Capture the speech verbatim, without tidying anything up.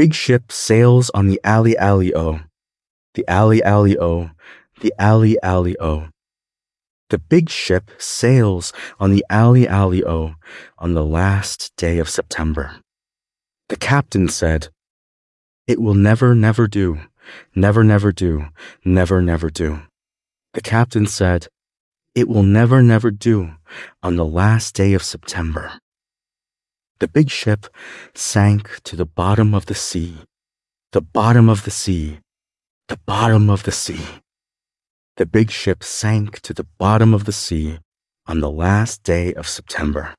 big ship sails on the alley alley o. The alley alley o. The alley alley o. The big ship sails on the alley alley o on the last day of September. The captain said, "It will never, never do. Never, never do. Never, never do." The captain said, "It will never, never do on the last day of September." The big ship sank to the bottom of the sea, the bottom of the sea, the bottom of the sea. The big ship sank to the bottom of the sea on the last day of September.